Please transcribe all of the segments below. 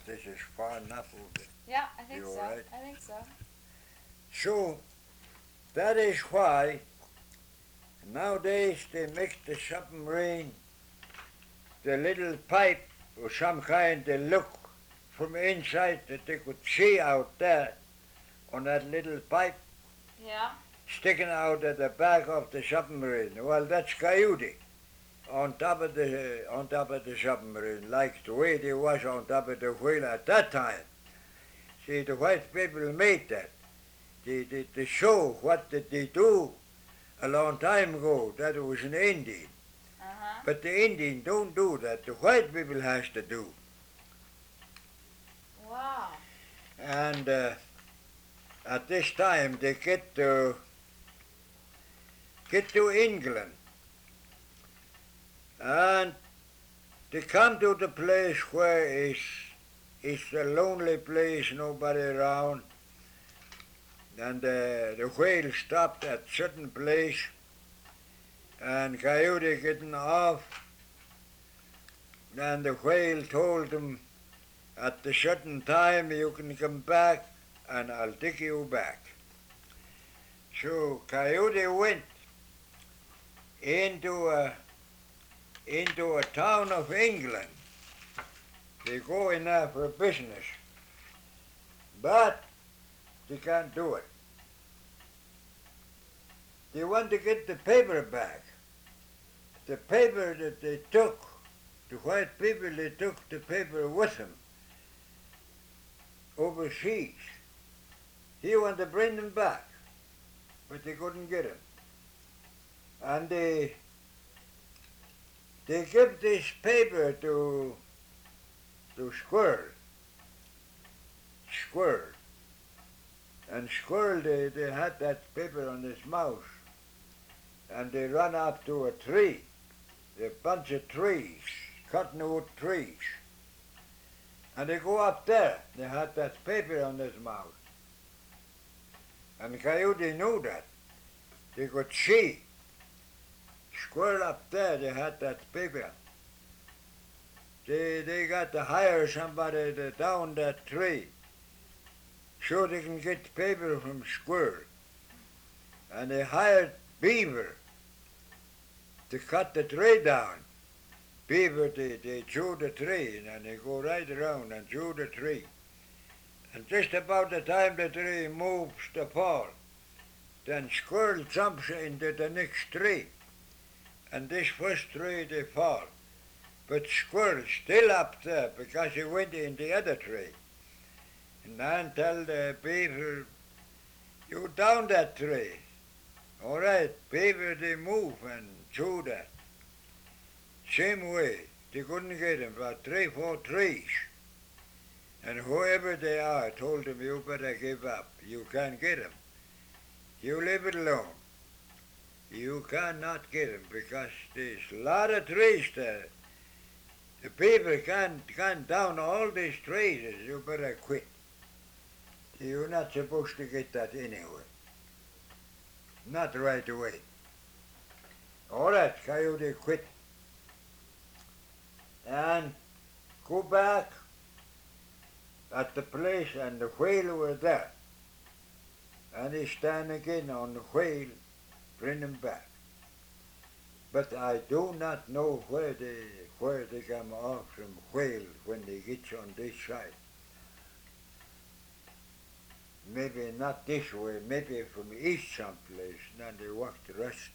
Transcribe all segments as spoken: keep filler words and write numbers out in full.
this is far enough of it. Yeah, I think You so. all right? I think so. So that is why nowadays they make the submarine the little pipe or some kind they look from inside that they could see out there on that little pipe Yeah. sticking out at the back of the submarine. Well, that's coyote on top of the on top of the submarine, like the way they was on top of the whale at that time. See, the white people made that. They, they, they show what did they do a long time ago. That was an Indian. Uh huh. But the Indian don't do that. The white people has to do. Wow. And uh, at this time they get to get to England, and they come to the place where it's it's a lonely place, nobody around, and uh, the whale stopped at certain place, and Coyote getting off, and the whale told him, at the certain time you can come back, and I'll take you back. So Coyote went into a into a town of England. They go in there for business, but they can't do it. They want to get the paper back. The paper that they took, the white people, they took the paper with them overseas. He wanted to bring them back, but they couldn't get him. And they they give this paper to to Squirrel. Squirrel. And Squirrel, they, they had that paper on his mouth. And they run up to a tree, a bunch of trees, cottonwood trees. And they go up there. They had that paper on his mouth. And Coyote knew that. They could see. Squirrel up there, they had that paper. They, they got to hire somebody to down that tree so they can get the paper from Squirrel. And they hired Beaver to cut the tree down. Beaver, they, they chew the tree and they go right around and chew the tree. And just about the time the tree moves to fall, then Squirrel jumps into the next tree. And this first tree they fall. But Squirrel still up there because he went in the other tree. And then tell the Beaver, you down that tree. All right, Beaver, they move and chew that. Same way, they couldn't get him, about three, four trees. And whoever they are told him, you better give up. You can't get him. You leave it alone. You cannot get him because there's a lot of trees there. The people can't, can't down all these trees. You better quit. You're not supposed to get that anyway. Not right away. All right, Coyote quit. And go back at the place and the whale were there. And he stand again on the whale, bring him back. But I do not know where they where they come off from whale when they get on this side. Maybe not this way, maybe from east someplace, then they walk the rest.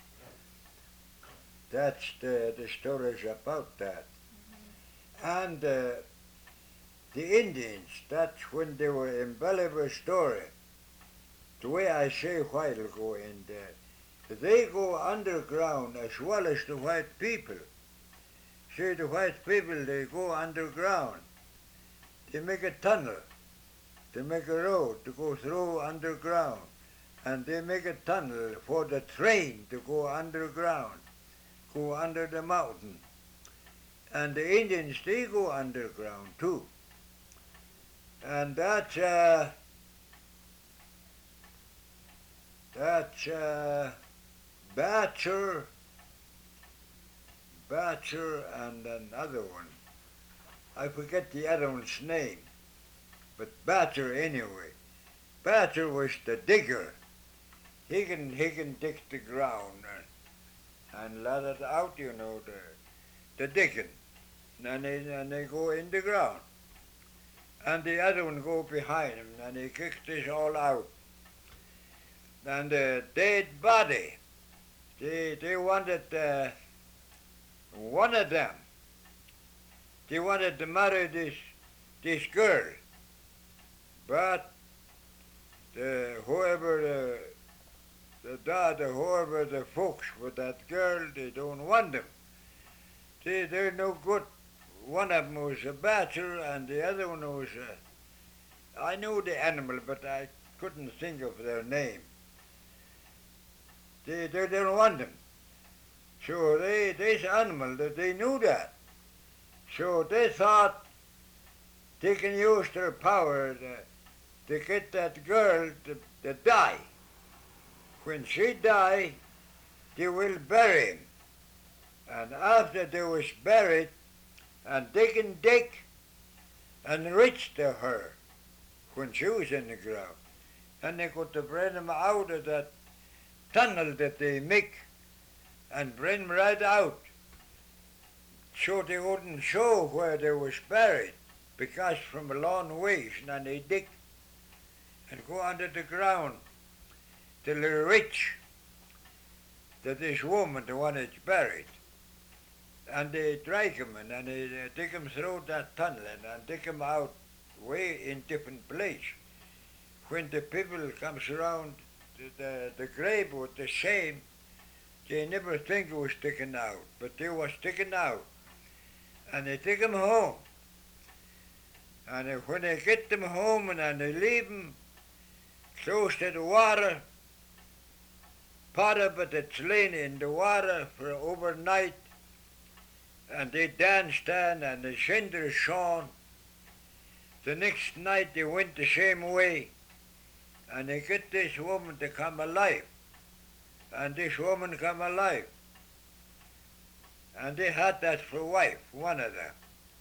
That's the, the stories about that. And uh, the Indians, that's when they were in Bolivar story. The way I say a while ago in there, they go underground as well as the white people. See, the white people, they go underground. They make a tunnel. They make a road to go through underground. And they make a tunnel for the train to go underground, go under the mountain. And the Indians, they go underground too. And that's, uh, that's uh, Batcher, Batcher and another one. I forget the other one's name, but Batcher anyway. Batcher was the digger. He can he can dig the ground and, and let it out, you know, the the digging, and they and they go in the ground, and the other one go behind him, and he kicks this all out. And the dead body, they they wanted uh, one of them. They wanted to marry this this girl, but the whoever the the dad, whoever the folks with that girl, they don't want them. They they're no good. One of them was a bachelor, and the other one was a, I knew the animal, but I couldn't think of their name. They they don't want them. So they this animal that they knew that. So they thought they can use their power to, to get that girl to, to die. When she die, they will bury him. And after they was buried, and they can dig and reach to her when she was in the ground, and they got to bring him out of that tunnel that they make and bring him right out, so they wouldn't show where they was buried, because from a long ways, and they dig and go under the ground till they reach to this woman, the one that's buried. And they drag him in, and they uh, take him through that tunnel and, and take him out way in different place. When the people comes around the, the, the grave with the shame, they never think it was taken out, but they was taken out. And they take him home. And uh, when they get them home and, and they leave him close to the water, part of it it's laying in the water for overnight, and they danced and and the cinder shone. The next night they went the same way, and they get this woman to come alive, and this woman come alive, and they had that for wife, one of them.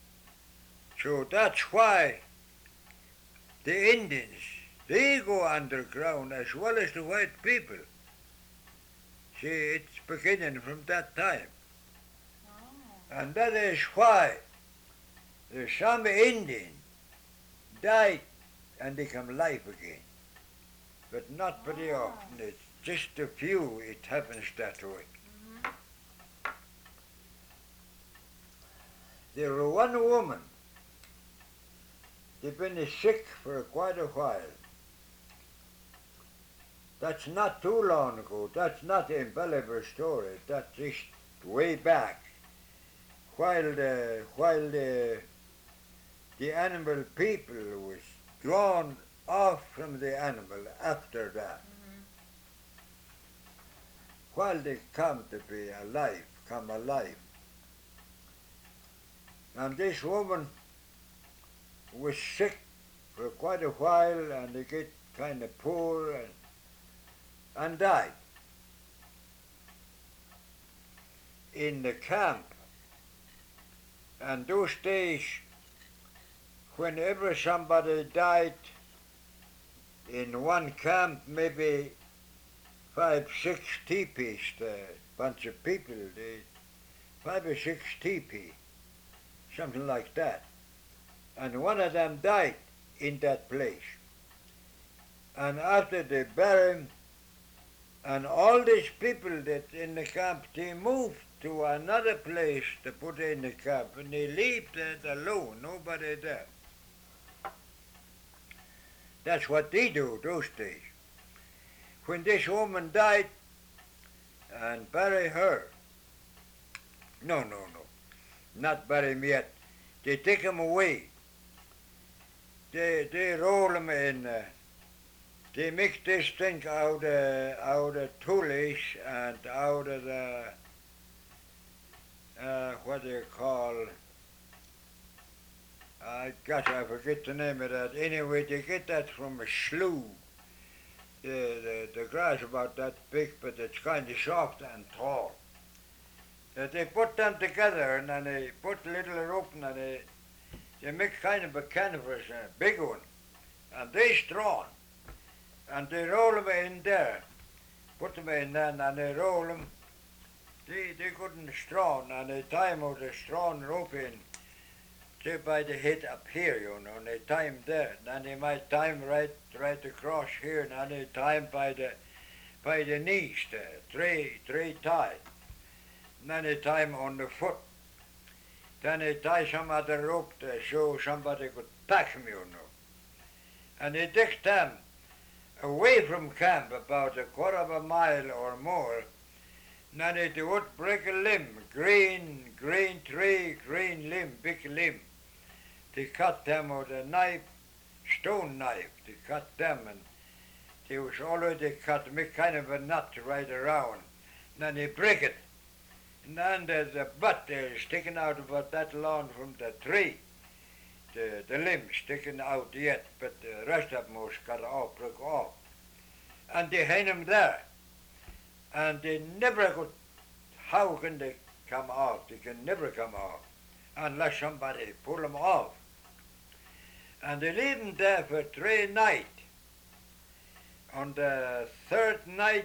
So that's why the Indians, they go underground as well as the white people. See, it's beginning from that time. And that is why the some Indian died and they come alive again. But not very Ah. often. It's just a few it happens that way. Mm-hmm. There was one woman, they'd been sick for quite a while. That's not too long ago. That's not an embellish story. That's just way back. While the while the the animal people was drawn off from the animal after that. Mm-hmm. While they come to be alive, come alive. And this woman was sick for quite a while, and they get kind of poor and and died. In the camp. And those days, whenever somebody died in one camp, maybe five, six teepees, a bunch of people, they, five or six teepee, something like that. And one of them died in that place. And after they buried him, and all these people that in the camp, they moved to another place to put in the camp, and they leave that alone, nobody there. That's what they do those days. When this woman died and bury her, no, no, no, not bury him yet. They take him away. They they roll him in. Uh, they make this thing out of out of tulies and out of the. Uh, what do you call, I gosh, I forget the name of that. Anyway, they get that from a slough. The, the, the grass about that big, but it's kind of soft and tall. Uh, they put them together, and then they put a little rope, and they, They make kind of a canvas, a big one, and they straw, and they roll them in there, put them in there, and they roll them. They, they couldn't straw, and they tie them with a straw rope in, say by the head up here, you know, and they tie them there, and then they might tie them right, right across here, and then they tie them by the, by the knees there, three, three tie, and then they tie them on the foot. Then they tie some other rope there so somebody could pack them, you know. And they take them away from camp about a quarter of a mile or more. And then they would break a limb, green, green tree, green limb, big limb. They cut them with a knife, stone knife. They cut them, and they was already cut, make kind of a knot right around. And then they break it. And then there's a butt there sticking out about that long from the tree. The, the limb sticking out yet, but the rest of them was cut off, broke off. And they hang them there. And they never could, how can they come off? They can never come off unless somebody pull them off. And they leave them there for three nights. On the third night,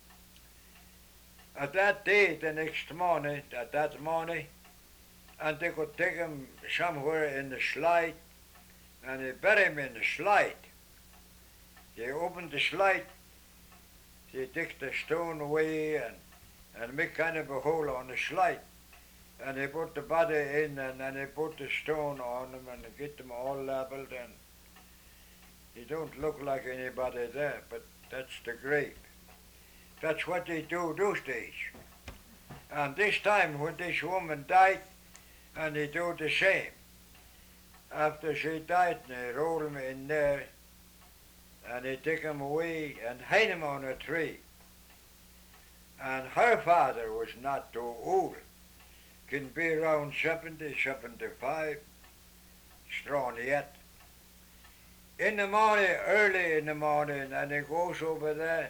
at that day, the next morning, at that morning, and they could take him somewhere in the slide, and they bury him in the slide. They open the slide, they take the stone away and, and make kind of a hole on the slide, and they put the body in, and then they put the stone on them and get them all labeled, and they don't look like anybody there, but that's the grave. That's what they do those days. And this time when this woman died, and they do the same. After she died, they roll them in there, and they take them away and hang them on a tree. And her father was not too old. Can be around seventy, seventy-five, strong yet. In the morning, early in the morning, and he goes over there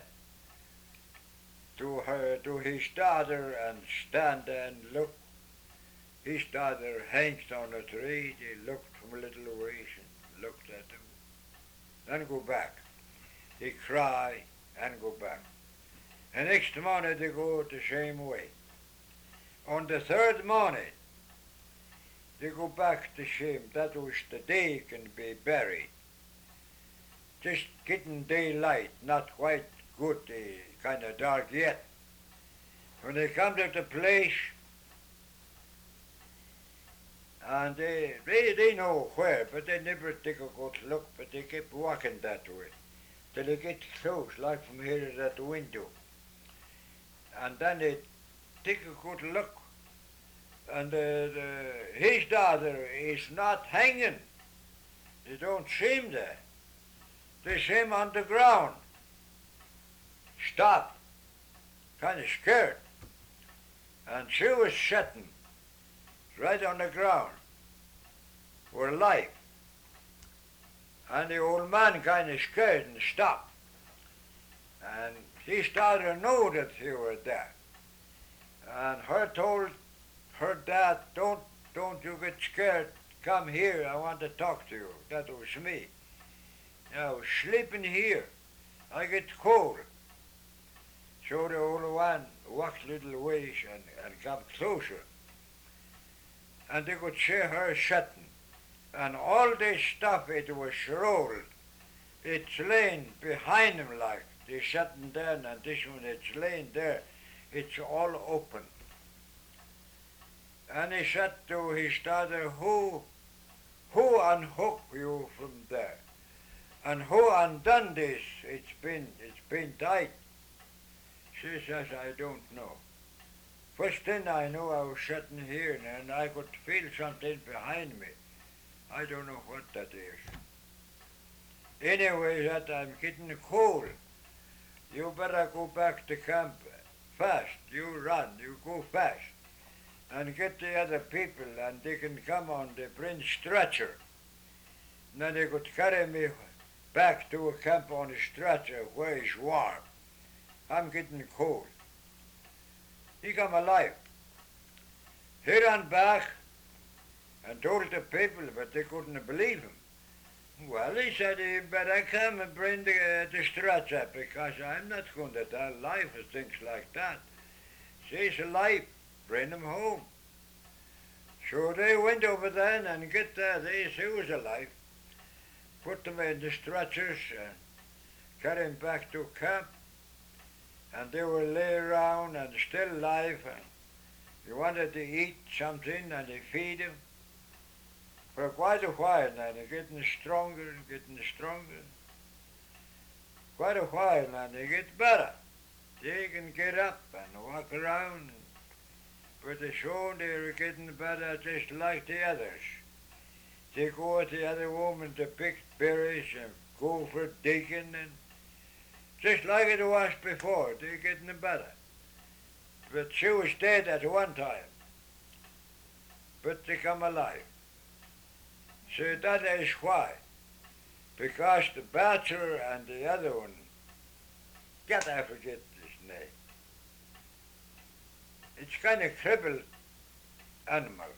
to her, to his daughter, and stand there and look. His daughter hangs on a tree. They looked from a little ways and looked at him. Then go back. They cry and go back. And next morning they go the same way. On the third morning, they go back the same. That was the day he can be buried. Just getting daylight, not quite good, kind of dark yet. When they come to the place, and they, they, they know where, but they never take a good look, but they keep walking that way, till they get close, like from here to that window. And then they take a good look, and the, the, his daughter is not hanging. They don't see him there. They see him on the ground. Stop, kind of scared. And she was sitting right on the ground for life. And the old man kind of scared and stopped. And his daughter knew that he was there. And her told her dad, don't, don't you get scared, come here, I want to talk to you. That was me. I was sleeping here, I get cold. So the old one walked little ways and, and got closer. And they could see her sitting. And all this stuff, it was rolled. It's laying behind him like. They're sitting there, and this one, it's laying there. It's all open. And he said to his daughter, who, who unhooked you from there? And who undone this? It's been, it's been tight. She says, I don't know. First thing I knew, I was sitting here, and I could feel something behind me. I don't know what that is. Anyway, that I'm getting cold. You better go back to camp fast. You run, you go fast. And get the other people, and they can come on the bring stretcher. And then they could carry me back to a camp on a stretcher where it's warm. I'm getting cold. He come alive. He ran back, and told the people, but they couldn't believe him. Well, he said, you better come and bring the, uh, the stretcher, because I'm not going to tell life of things like that. She's alive, bring him home. So they went over there and get there, they, she was alive. Put them in the stretchers, uh, carry him back to camp, and they were lay around and still alive. And you wanted to eat something, and they feed him. For quite a while now, they're getting stronger and getting stronger. Quite a while now, they get better. They can get up and walk around. Pretty soon they're getting better just like the others. They go with the other woman to pick berries and go for digging, and just like it was before, they're getting better. But she was dead at one time, but they come alive. So that is why. Because the bachelor and the other one, God, I forget his name. It's kind of crippled animal.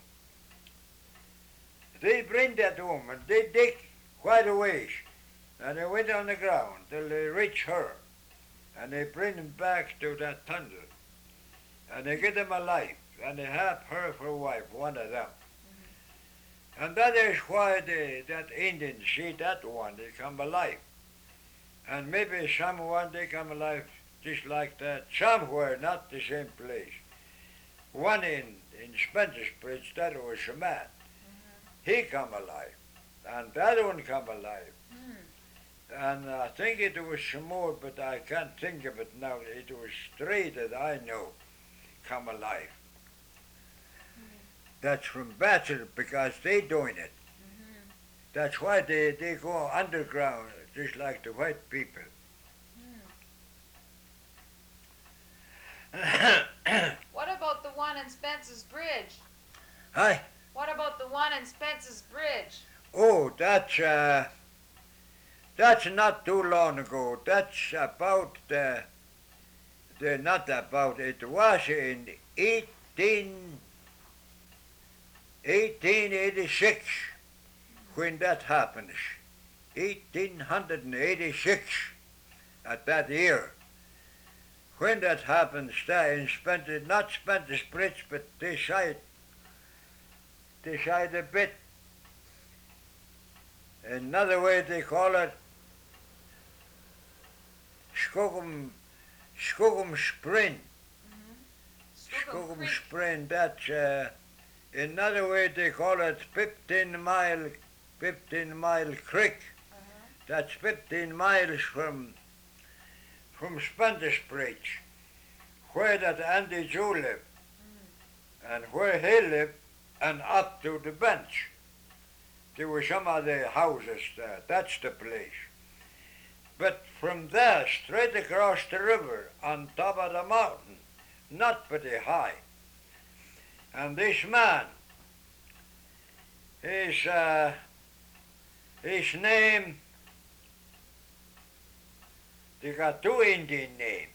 They bring that woman, they dig quite a ways, and they went on the ground till they reach her, and they bring him back to that tunnel, and they get him alive, and they have her for a wife, one of them. And that is why they, that Indians see that one, they come alive. And maybe someone, they come alive just like that, somewhere, not the same place. One in, in Spencer's Bridge, that was a man. Mm-hmm. He come alive. And the other one come alive. Mm. And I think it was some more, but I can't think of it now. It was three that I know come alive. That's from Bachelor, because they doing it. Mm-hmm. That's why they, they go underground, just like the white people. Mm. What about the one in Spencer's Bridge? Hi? What about the one in Spencer's Bridge? Oh, that's, uh, that's not too long ago. That's about, the, the, not about, it was in eighteen... eighteen eighty-six, when that happens, eighteen eighty-six, at that year, when that happens, there in Spencer, not Spencer's Bridge, but this side, this side a bit, another way they call it, Skogum, Skogum Spring, mm-hmm. Skogum Spring, that's, uh, another way they call it fifteen mile, fifteen mile creek. Uh-huh. That's fifteen miles from, from Spencer's Bridge, where that Andy Joe lived, mm. and where he lived, and up to the bench. There were some other houses there. That's the place. But from there, straight across the river, on top of the mountain, not pretty high. And this man, his, uh, his name, they got two Indian names.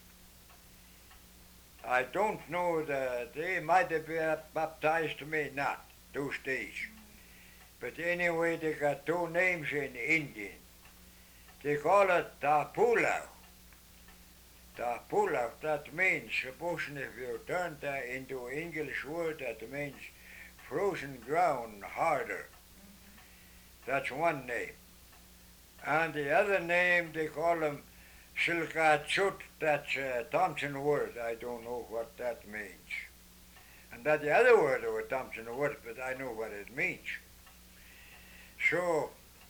I don't know, the, they might have been baptized to me, not, those days. But anyway, they got two names in Indian. They call it Tapulau. Tapulau, that means, supposing if you turn that into English word, that means frozen ground, harder. That's one name. And the other name, they call them Silkachut, that's a Thompson word. I don't know what that means. And that the other word of a Thompson word, but I know what it means. So,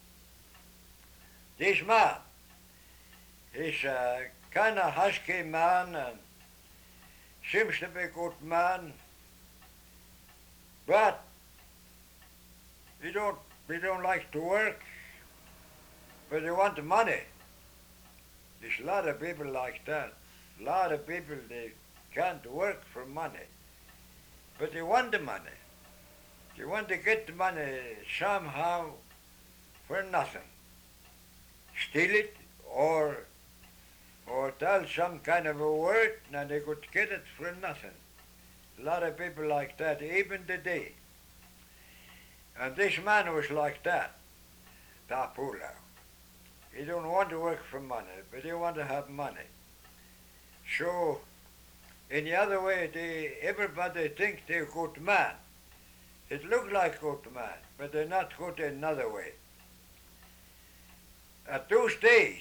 this man, he's a kind of husky man, and seems to be a good man, but he don't, he don't like to work, but he want the money. There's a lot of people like that. A lot of people, they can't work for money, but they want the money. They want to get the money somehow for nothing. Steal it, or or tell some kind of a word, and they could get it for nothing. A lot of people like that, even today. And this man was like that, Tapula. He don't want to work for money, but he want to have money. So, in the other way, they, everybody think they're good man. It look like good man, but they're not good in another way. At those days,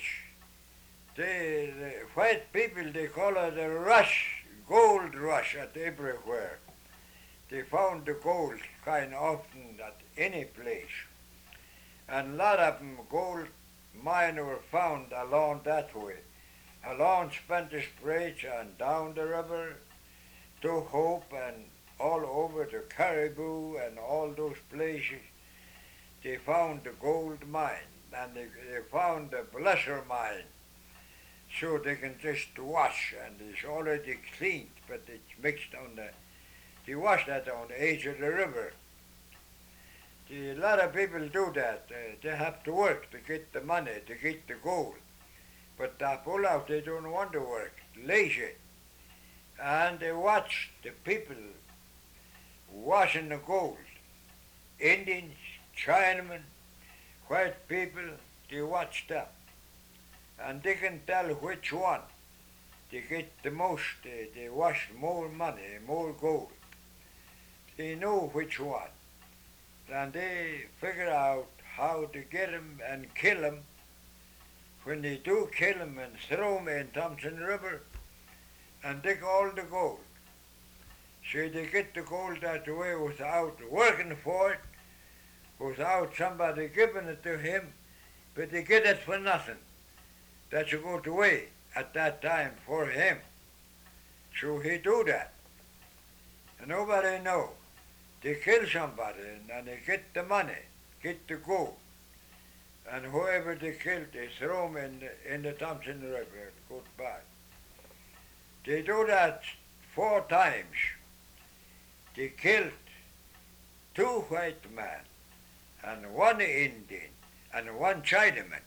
they, the white people, they call it a rush, gold rush at everywhere. They found the gold kind of often at any place. And a lot of them gold mine were found along that way, along Spanish Bridge and down the river to Hope and all over to Caribou and all those places. They found the gold mine, and they, they found the Blesser mine, so they can just wash, and it's already cleaned, but it's mixed on the, they wash that on the edge of the river. The, a lot of people do that. Uh, they have to work to get the money, to get the gold. But the pull out, they don't want to work, lazy. And they watch the people washing the gold. Indians, Chinamen, white people, they watch them. And they can tell which one. They get the most, they, they wash more money, more gold. They know which one. And they figure out how to get him and kill him. When they do kill him and throw him in Thompson River and take all the gold. So they get the gold that way without working for it, without somebody giving it to him, but they get it for nothing. That's a good way at that time for him. So he do that. And nobody know. They kill somebody and they get the money, get the gold. And whoever they killed, they throw them in the, in the Thompson River, goodbye. They do that four times. They killed two white men and one Indian and one Chinaman.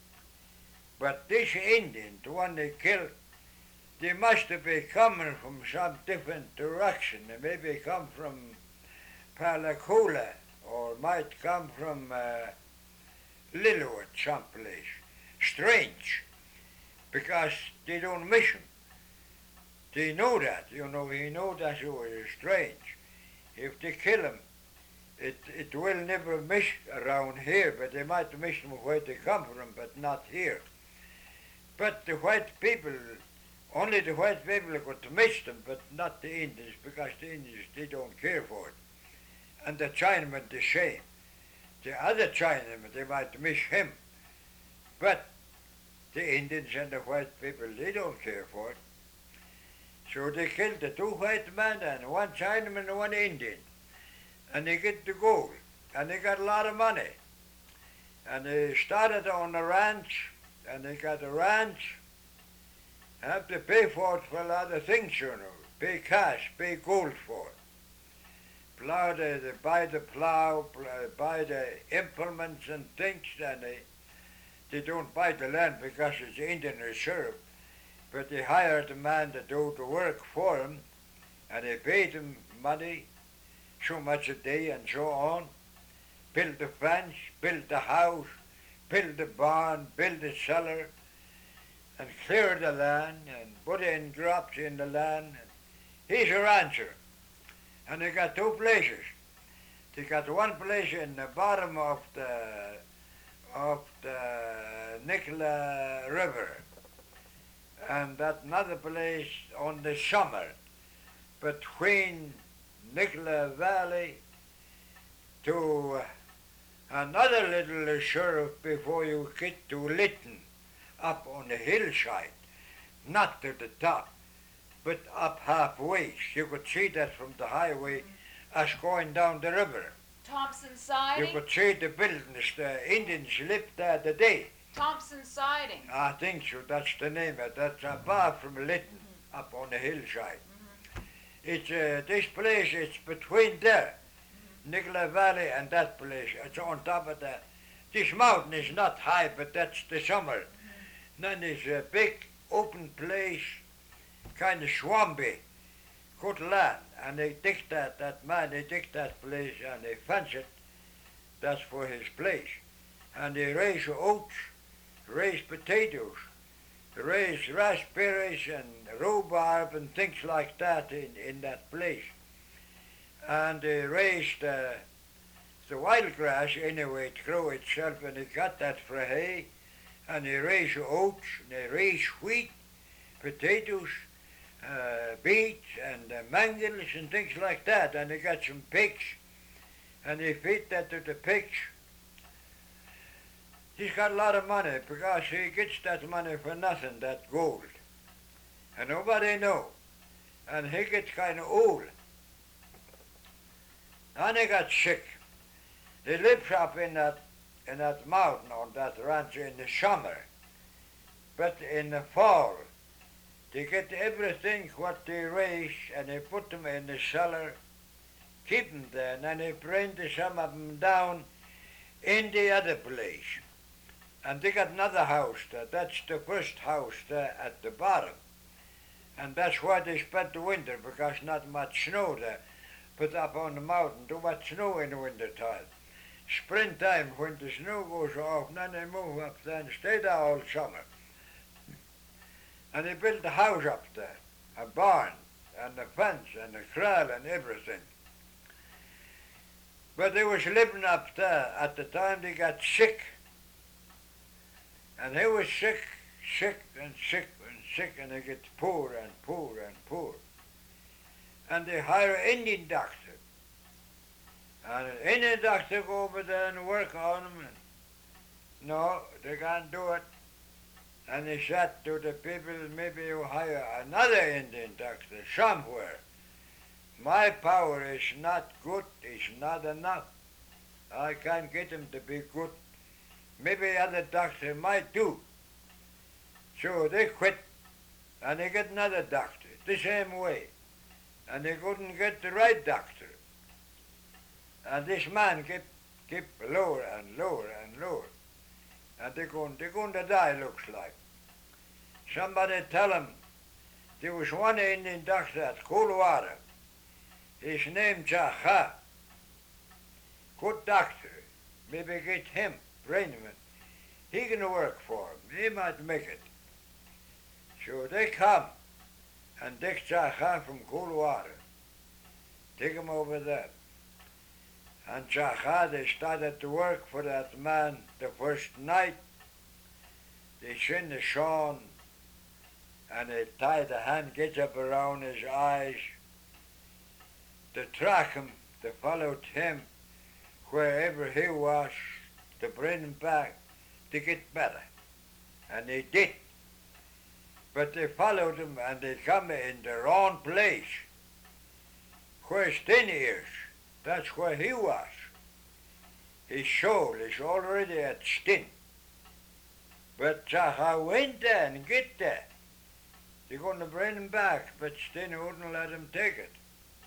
But this Indian, the one they killed, they must have been coming from some different direction. They maybe come from Palakula, or might come from uh, Lillooet someplace. Strange, because they don't miss him. They know that, you know, he know that it was strange. If they kill him, it, it will never miss around here, but they might miss him where they come from, but not here. But the white people, only the white people could miss them, but not the Indians, because the Indians, they don't care for it. And the Chinaman the same. The other Chinaman, they might miss him. But the Indians and the white people, they don't care for it. So they killed the two white men and one Chinaman and one Indian. And they get the gold. And they got a lot of money. And they started on a ranch, and they got a ranch. Have to pay for it for a lot of things, you know. Pay cash, pay gold for it. Plow, they, they buy the plow, plow, buy the implements and things, and they, they don't buy the land because it's Indian reserve. But they hired a man to do the work for them, and they paid him money, so much a day and so on. Build the fence, build the house, build the barn, build the cellar, and clear the land, and put in crops in the land. He's a rancher. And they got two places. They got one place in the bottom of the of the Nicola River, and that another place on the summer, between Nicola Valley to another little sheriff before you get to Lytton, up on the hillside, not to the top, but up halfway. You could see that from the highway as going down the river. Thompson You Siding? could see the buildings. The Indians lived there today. Thompson Siding. I think so. That's the name of it. That's above from Lytton, mm-hmm. up on the hillside. Mm-hmm. It's uh, this place. It's between there, mm-hmm. Nicola Valley, and that place. It's on top of that. This mountain is not high, but that's the summer. Mm-hmm. Then there's a big open place, kind of swampy, good land, and they dig that, that man, they dig that place and they fence it, That's for his place. And they raise oats, raise potatoes, raise raspberries and rhubarb and things like that in, in that place. And they raised uh, the wild grass anyway, it grew itself, and they got that for hay. And they raise oats, and they raise wheat, potatoes, uh, beets, and uh, mangels, and things like that. And they got some pigs, and they feed that to the pigs. He's got a lot of money because he gets that money for nothing, that gold. And nobody know. And he gets kind of old. And he got sick. He lives up in that, in that mountain on that ranch in the summer. But in the fall, they get everything what they raise and they put them in the cellar, keep them there, and then they bring the, some of them down in the other place. And they got another house there. That's the first house there at the bottom. And that's why they spent the winter, because not much snow there. Put up on the mountain, too much snow in the winter time. Springtime, when the snow goes off, then they move up there and stay there all summer. And they built a house up there, a barn, and a fence, and a kraal, and everything. But they was living up there at the time they got sick. And he was sick, sick, and sick, and sick, and they get poor and poor and poor. And they hire an Indian doctor. And an Indian doctor go over there and work on them. And no, they can't do it. And he said to the people, maybe you hire another Indian doctor somewhere. My power is not good, it's not enough. I can't get him to be good. Maybe other doctor might do. So they quit, and they get another doctor, the same way. And they couldn't get the right doctor. And this man kept, kept lower and lower and lower. And they're going, they're going to die, looks like. Somebody tell him, there was one Indian doctor at Coolwater. His name Jaha. Good doctor. Maybe get him. Rainman, he can work for him. He might make it. So they come and take Jaha from Coolwater. Take him over there. And Jaha, they started to work for that man the first night. They send the Sean and they tie the handkerchief up around his eyes. They track him, they followed him wherever he was, to bring him back to get better. And they did. But they followed him and they come in the wrong place. Where Stin is, that's where he was. His soul is already at Stin. But Jaha went there and get there. They're going to bring him back, but Stin wouldn't let him take it.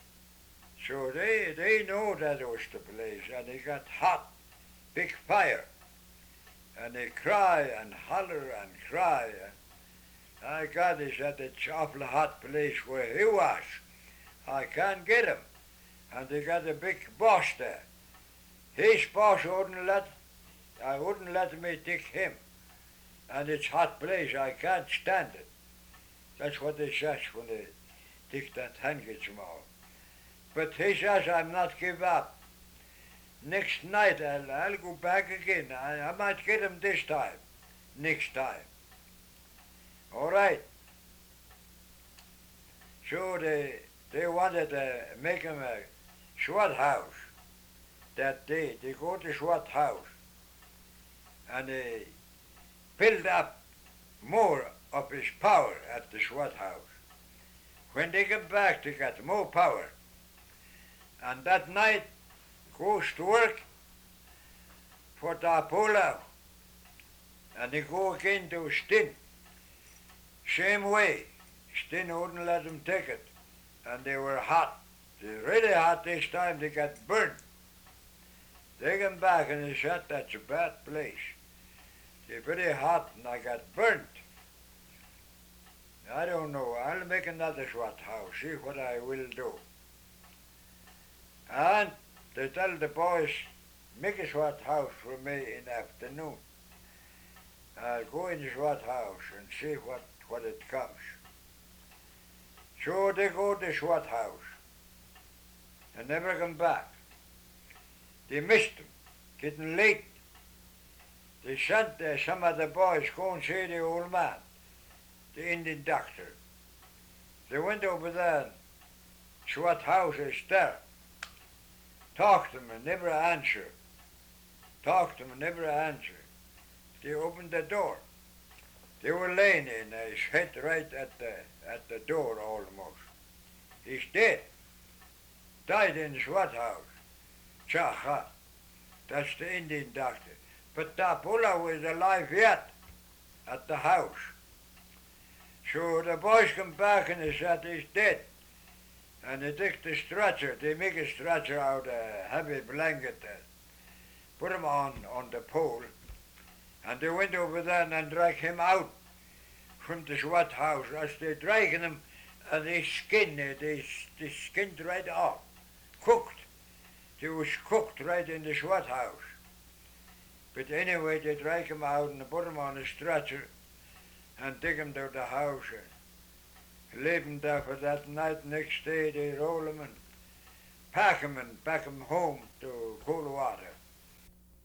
So they, they know that was the place, and they got hot. Big fire, and they cry and holler and cry. My God, he said, it's awful hot place where he was. I can't get him. And they got a big boss there. His boss wouldn't let, I wouldn't let me take him. And it's hot place, I can't stand it. That's what they says when they take that handkerchief off. But he says, I'm not give up. Next night I'll, I'll go back again. I, I might get him this time. Next time. All right. So they, they wanted to make him a SWAT house that day. They go to SWAT house and they build up more of his power at the SWAT house. When they get back, they got more power. And that night, goes to work for Tapula, and they go again to Stin. Same way. Stin wouldn't let them take it, and they were hot. They were really hot this time, they got burnt. They came back and they said, that's a bad place. They're pretty hot and I got burnt. I don't know, I'll make another SWAT house, see what I will do. And they tell the boys, make a SWAT house for me in the afternoon. I'll go in the SWAT house and see what, what it comes. So they go to the SWAT house and never come back. They missed him, getting late. They sent uh, some of the boys go and see the old man, the Indian doctor. They went over there, and SWAT house is there. Talked to him and never answered. Talked to him and never answered. They opened the door. They were laying in his head right at the at the door almost. He's dead. Died in the SWAT house. Chaha. That's the Indian doctor. But Tapula was alive yet at the house. So the boys come back and they said he's dead. And they take the stretcher. They make a stretcher out of a heavy blanket. Uh, put him on, on the pole. And they went over there and dragged him out from the SWAT house. As they dragging him, and they skin, they, they skinned right off. Cooked. They was cooked right in the SWAT house. But anyway, they drag him out and put him on a stretcher and take him to the house and leave him there for that night. Next day they roll him and pack him and pack him home to cool water.